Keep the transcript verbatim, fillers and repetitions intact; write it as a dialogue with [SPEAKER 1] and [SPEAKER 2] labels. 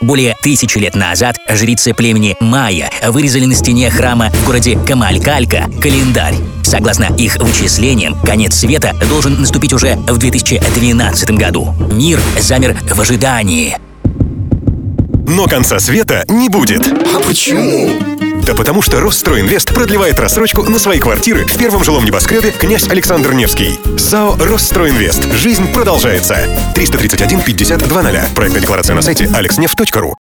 [SPEAKER 1] Более тысячи лет назад жрицы племени майя вырезали на стене храма в городе Камалькалька календарь. Согласно их вычислениям, конец света должен наступить уже в две тысячи двенадцатом году. Мир замер в ожидании.
[SPEAKER 2] Но конца света не будет.
[SPEAKER 3] А почему?
[SPEAKER 2] Да потому что Росстройинвест продлевает рассрочку на свои квартиры в первом жилом небоскребе «Князь Александр Невский». ЗАО «Росстройинвест». Жизнь продолжается. триста тридцать один пятьдесят два ноль. Проектная декларация на сайте алекснефть точка ру.